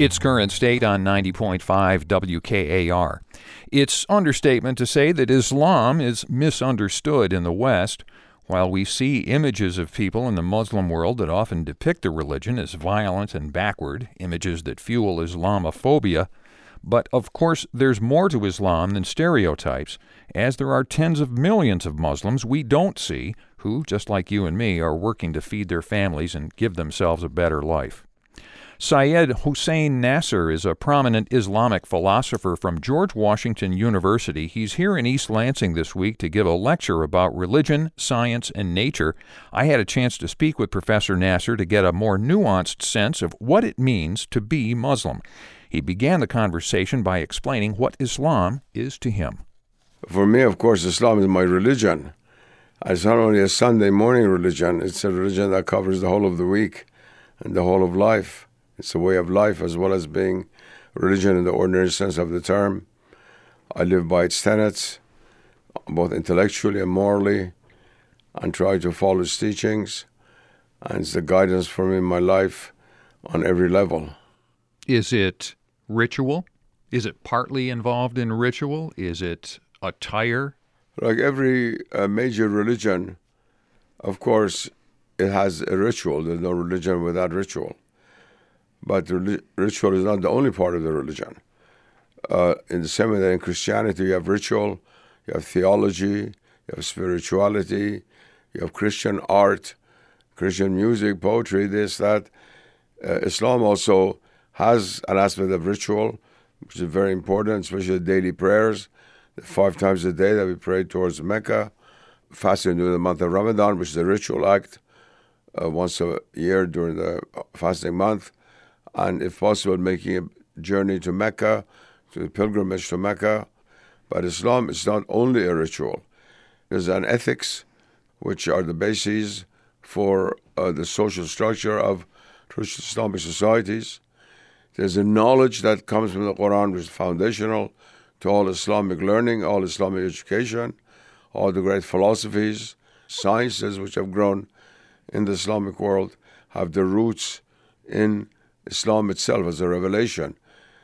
Its current state on 90.5 WKAR. It's understatement to say that Islam is misunderstood in the West. While we see images of people in the Muslim world that often depict the religion as violent and backward, images that fuel Islamophobia, but of course there's more to Islam than stereotypes, as there are tens of millions of Muslims we don't see who, just like you and me, are working to feed their families and give themselves a better life. Syed Hossein Nasr is a prominent Islamic philosopher from George Washington University. He's here in East Lansing this week to give a lecture about religion, science, and nature. I had a chance to speak with Professor Nasr to get a more nuanced sense of what it means to be Muslim. He began the conversation by explaining what Islam is to him. For me, of course, Islam is my religion. It's not only a Sunday morning religion, it's a religion that covers the whole of the week and the whole of life. It's a way of life as well as being religion in the ordinary sense of the term. I live by its tenets, both intellectually and morally, and try to follow its teachings. And it's the guidance for me in my life on every level. Is it ritual? Is it partly involved in ritual? Is it attire? Like every major religion, of course, it has a ritual. There's no religion without ritual. But ritual is not the only part of the religion. In the same way that in Christianity you have ritual, you have theology, you have spirituality, you have Christian art, Christian music, poetry, this, that. Islam also has an aspect of ritual, which is very important, especially the daily prayers, the 5 times a day that we pray towards Mecca, fasting during the month of Ramadan, which is a ritual act once a year during the fasting month, and if possible, making a journey to Mecca, to the pilgrimage to Mecca. But Islam is not only a ritual. There's an ethics, which are the bases for the social structure of traditional Islamic societies. There's a knowledge that comes from the Quran, which is foundational to all Islamic learning, all Islamic education, all the great philosophies, sciences which have grown in the Islamic world have their roots in Islam itself as a revelation.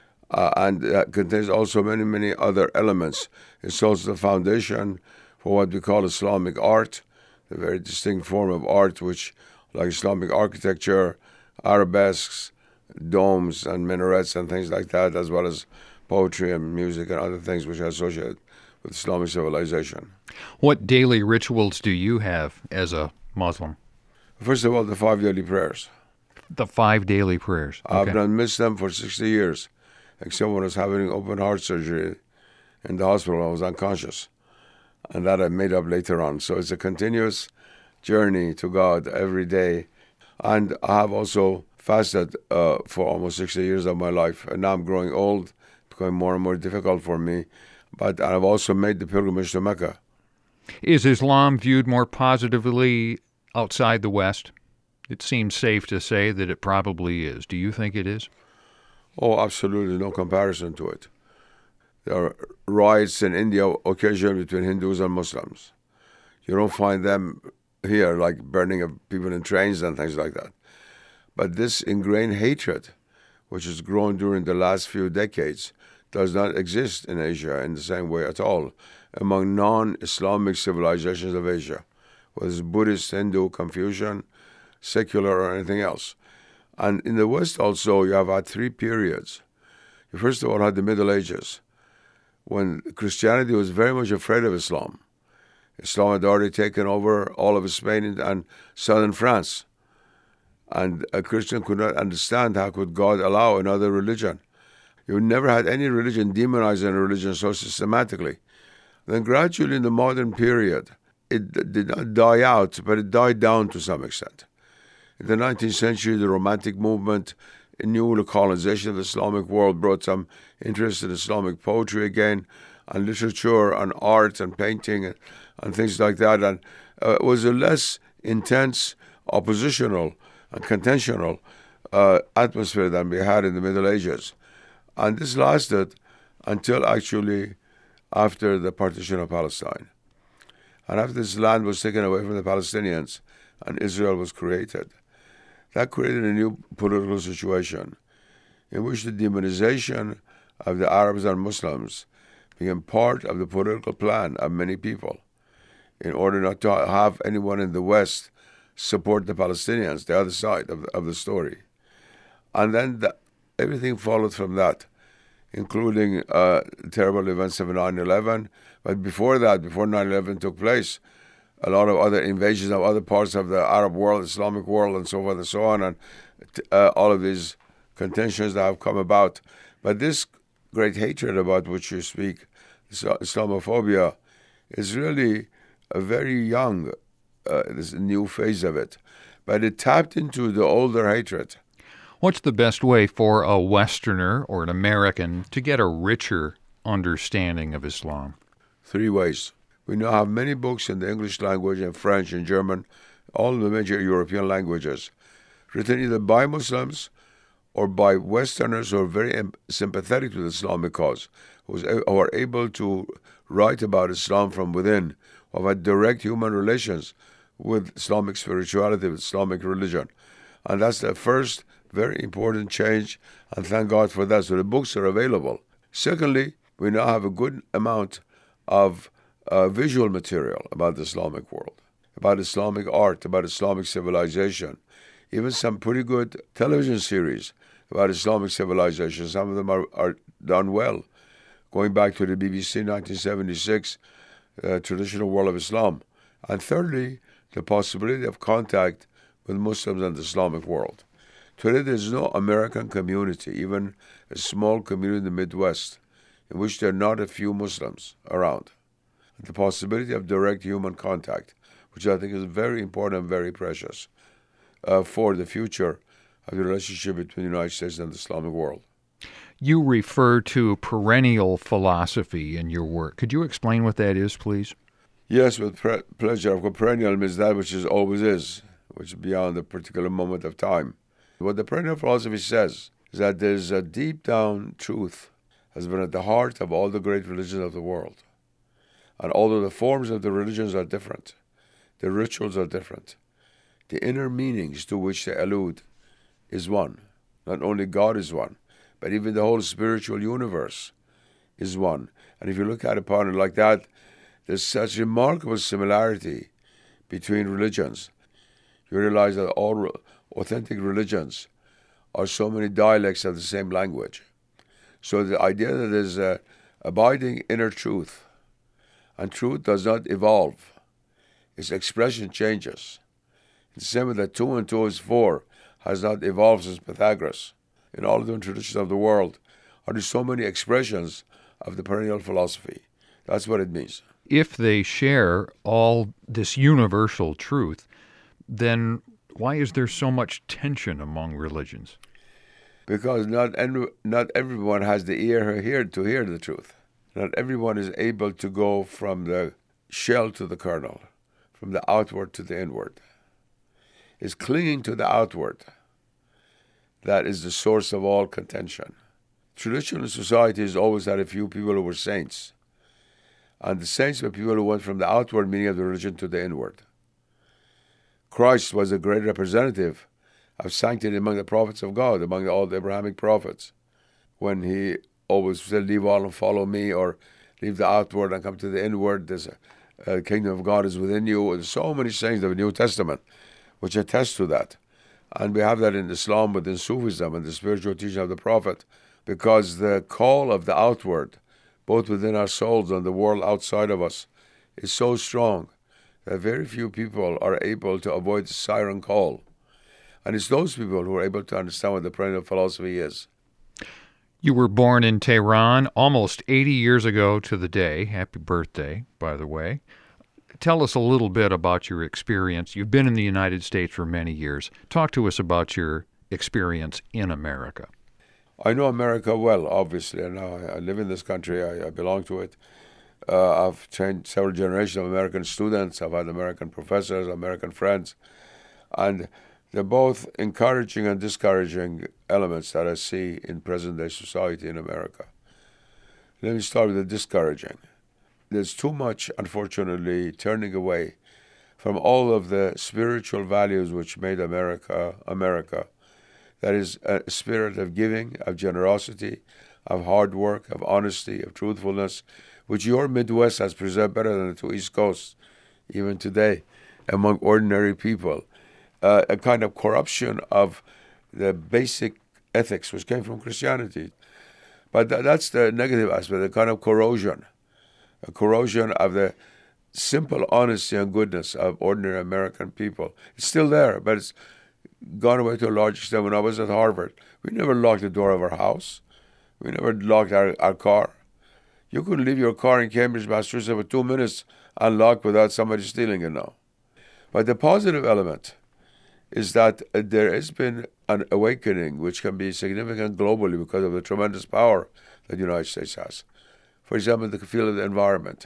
And that contains also many, many other elements. It's also the foundation for what we call Islamic art, a very distinct form of art, which, like Islamic architecture, arabesques, domes and minarets and things like that, as well as poetry and music and other things which are associated with Islamic civilization. What daily rituals do you have as a Muslim? First of all, the 5 daily prayers. The 5 daily prayers. Okay. I've not missed them for 60 years, except when I was having open heart surgery in the hospital. I was unconscious, and that I made up later on. So it's a continuous journey to God every day. And I have also fasted for almost 60 years of my life, and now I'm growing old, becoming more and more difficult for me. But I've also made the pilgrimage to Mecca. Is Islam viewed more positively outside the West? It seems safe to say that it probably is. Do you think it is? Oh, absolutely, no comparison to it. There are riots in India occasionally between Hindus and Muslims. You don't find them here, like burning of people in trains and things like that. But this ingrained hatred, which has grown during the last few decades, does not exist in Asia in the same way at all among non-Islamic civilizations of Asia, whether it's Buddhist, Hindu, Confucian, secular, or anything else. And in the West also, you have had 3 periods. You first of all had the Middle Ages, when Christianity was very much afraid of Islam. Islam had already taken over all of Spain and southern France. And a Christian could not understand how could God allow another religion. You never had any religion demonizing a religion so systematically. Then gradually in the modern period, it did not die out, but it died down to some extent. In the 19th century, the Romantic movement, a new colonization of the Islamic world brought some interest in Islamic poetry again, and literature, and art, and painting, and things like that. And it was a less intense, oppositional, and contentional atmosphere than we had in the Middle Ages. And this lasted until actually after the partition of Palestine. And after this land was taken away from the Palestinians and Israel was created, that created a new political situation in which the demonization of the Arabs and Muslims became part of the political plan of many people in order not to have anyone in the West support the Palestinians, the other side of the story. And then everything followed from that, including terrible events of 9/11. But before that, before 9/11 took place, a lot of other invasions of other parts of the Arab world, Islamic world, and so forth and so on, and all of these contentions that have come about. But this great hatred about which you speak, Islamophobia, is really a very young, this new phase of it. But it tapped into the older hatred. What's the best way for a Westerner or an American to get a richer understanding of Islam? 3 ways. We now have many books in the English language and French and German, all the major European languages, written either by Muslims or by Westerners who are very sympathetic to the Islamic cause, who are able to write about Islam from within, who have had direct human relations with Islamic spirituality, with Islamic religion. And that's the first very important change, and thank God for that. So the books are available. Secondly, we now have a good amount of visual material about the Islamic world, about Islamic art, about Islamic civilization, even some pretty good television series about Islamic civilization. Some of them are done well, going back to the BBC 1976, Traditional World of Islam. And thirdly, the possibility of contact with Muslims and the Islamic world. Today, there's no American community, even a small community in the Midwest, in which there are not a few Muslims around. The possibility of direct human contact, which I think is very important and very precious for the future of the relationship between the United States and the Islamic world. You refer to perennial philosophy in your work. Could you explain what that is, please? Yes, with pleasure. Of course, perennial means that which is always is, which is beyond a particular moment of time. What the perennial philosophy says is that there's a deep down truth has been at the heart of all the great religions of the world. And although the forms of the religions are different, the rituals are different, the inner meanings to which they allude is one. Not only God is one, but even the whole spiritual universe is one. And if you look at upon it like that, there's such remarkable similarity between religions. You realize that all authentic religions are so many dialects of the same language. So the idea that there's an abiding inner truth, and truth does not evolve. Its expression changes. It's the same way that 2 and 2 is 4 has not evolved since Pythagoras. In all the different traditions of the world, are there so many expressions of the perennial philosophy. That's what it means. If they share all this universal truth, then why is there so much tension among religions? Because not everyone has the ear to hear the truth. Not everyone is able to go from the shell to the kernel, from the outward to the inward. It's clinging to the outward that is the source of all contention. Traditional society has always had a few people who were saints. And the saints were people who went from the outward meaning of the religion to the inward. Christ was a great representative of sanctity among the prophets of God, among all the Abrahamic prophets, when he always said, leave all and follow me, or leave the outward and come to the inward. There's a kingdom of God is within you. There's so many sayings of the New Testament which attest to that. And we have that in Islam, but in Sufism and the spiritual teaching of the Prophet, because the call of the outward, both within our souls and the world outside of us, is so strong that very few people are able to avoid the siren call. And it's those people who are able to understand what the perennial philosophy is. You were born in Tehran almost 80 years ago to the day. Happy birthday, by the way. Tell us a little bit about your experience. You've been in the United States for many years. Talk to us about your experience in America. I know America well, obviously. I live in this country. I belong to it. I've trained several generations of American students. I've had American professors, American friends. And they're both encouraging and discouraging elements that I see in present-day society in America. Let me start with the discouraging. There's too much, unfortunately, turning away from all of the spiritual values which made America, America. That is a spirit of giving, of generosity, of hard work, of honesty, of truthfulness, which your Midwest has preserved better than the two East Coasts, even today, among ordinary people. A kind of corruption of the basic ethics which came from Christianity. But that's the negative aspect, the kind of corrosion, a corrosion of the simple honesty and goodness of ordinary American people. It's still there, but it's gone away to a large extent. When I was at Harvard, we never locked the door of our house. We never locked our car. You couldn't leave your car in Cambridge, Massachusetts for 2 minutes unlocked without somebody stealing it now. But the positive element is that there has been an awakening which can be significant globally because of the tremendous power that the United States has. For example, the field of the environment.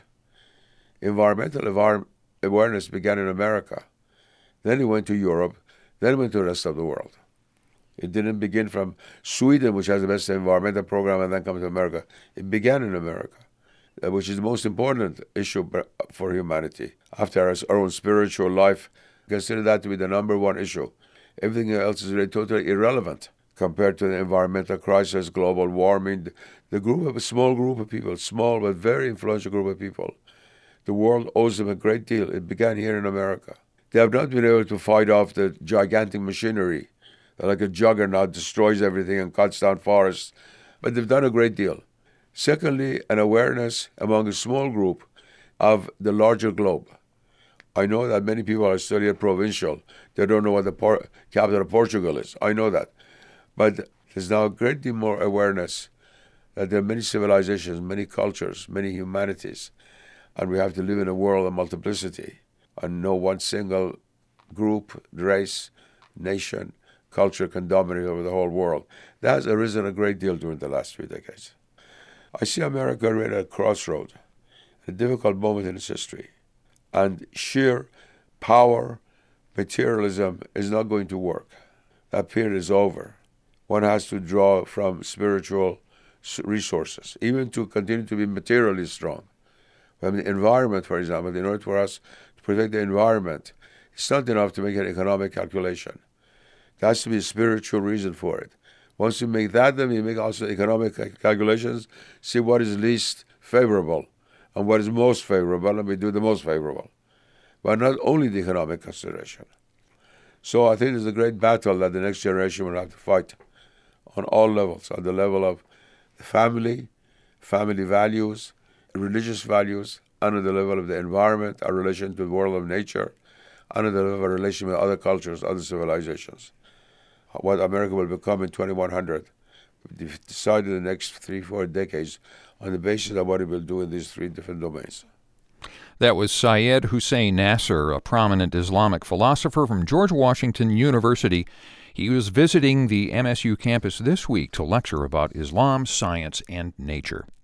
Environmental awareness began in America. Then it went to Europe. Then it went to the rest of the world. It didn't begin from Sweden, which has the best environmental program, and then come to America. It began in America, which is the most important issue for humanity. After our own spiritual life, consider that to be the number one issue. Everything else is really totally irrelevant compared to the environmental crisis, global warming. A small group of people, small but very influential group of people. The world owes them a great deal. It began here in America. They have not been able to fight off the gigantic machinery that like a juggernaut destroys everything and cuts down forests, but they've done a great deal. Secondly, an awareness among a small group of the larger globe. I know that many people are studying provincial. They don't know what the capital of Portugal is. I know that. But there's now a great deal more awareness that there are many civilizations, many cultures, many humanities, and we have to live in a world of multiplicity and no one single group, race, nation, culture can dominate over the whole world. That has arisen a great deal during the last 3 decades. I see America at a crossroad, a difficult moment in its history. And sheer power, materialism is not going to work. That period is over. One has to draw from spiritual resources, even to continue to be materially strong. From the environment, for example, in order for us to protect the environment, it's not enough to make an economic calculation. There has to be a spiritual reason for it. Once you make that, then you make also economic calculations, see what is least favorable and what is most favorable, and we do the most favorable. But not only the economic consideration. So I think there's a great battle that the next generation will have to fight on all levels, on the level of the family values, religious values, and at the level of the environment, our relation to the world of nature, and at the level of our relation with other cultures, other civilizations. What America will become in 2100, we've decided the next 3-4 decades on the basis of what it will do in these 3 different domains. That was Syed Hussein Nasr, a prominent Islamic philosopher from George Washington University. He was visiting the MSU campus this week to lecture about Islam, science, and nature.